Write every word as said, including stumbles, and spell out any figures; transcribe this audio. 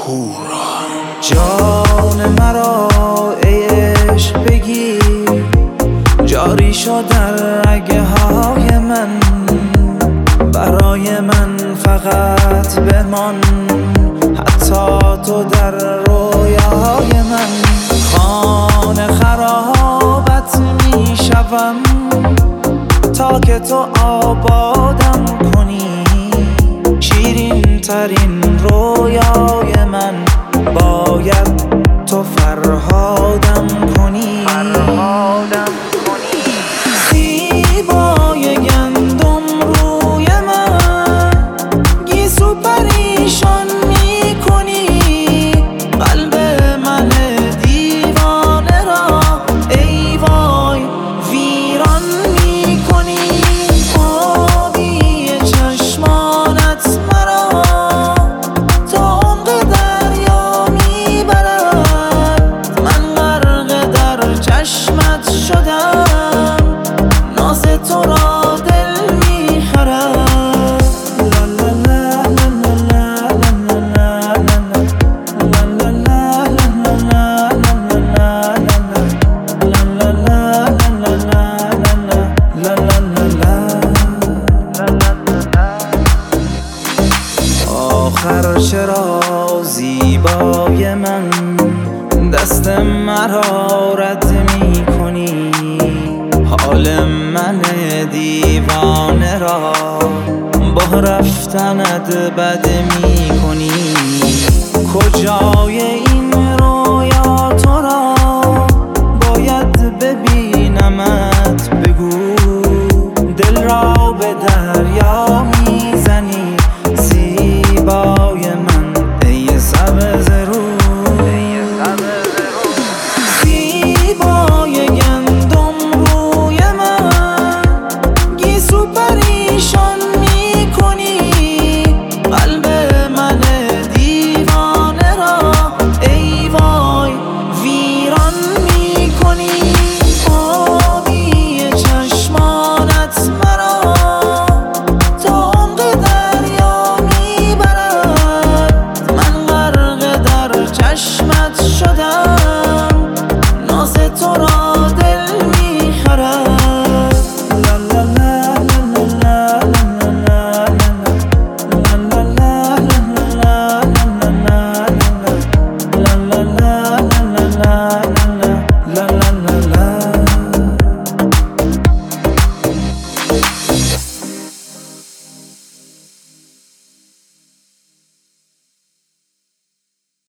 هورا. جان مرا ای عشق بگیر، جاری شد در رگه های من، برای من فقط بمان، حتی تو در رویای من. خانه خرابت می شوم تا که تو آبادم کنی، شیرین ترین رویای من باید تو فرهادم کنی. زیبای گندم روی من گیسو پریشان می کنی، قلب من دیوانه را ای وای ویران می کنی. آبی چشمانت مرا تا عمق دریا می برد، من غرق در چشمت شدم، ناز تو را دل می خرد. آخر چرا زیبای من دست مرا رد می کنی، حال من دیوانه را با رفتنت بد می کنی.